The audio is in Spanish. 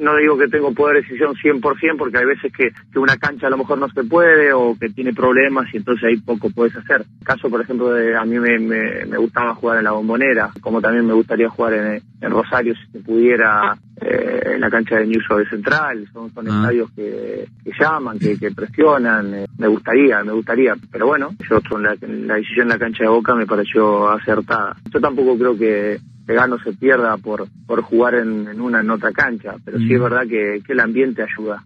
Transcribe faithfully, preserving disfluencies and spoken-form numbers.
no digo que tengo poder de decisión cien por ciento, porque hay veces que, que una cancha a lo mejor no se puede o que tiene problemas y entonces ahí poco puedes hacer. Caso, por ejemplo, de a mí me, me, me gustaba jugar en la Bombonera, como también me gustaría jugar en, en Rosario si se pudiera, eh, en la cancha de Newell's de Central. Son, son ah. estadios que, que llaman, que, que presionan. Eh, me gustaría, me gustaría. Pero bueno, yo la, la decisión en la cancha de Boca me pareció acertada. Yo tampoco creo que que gano se pierda por por jugar en, en una en otra cancha, pero sí es verdad que, que el ambiente ayuda.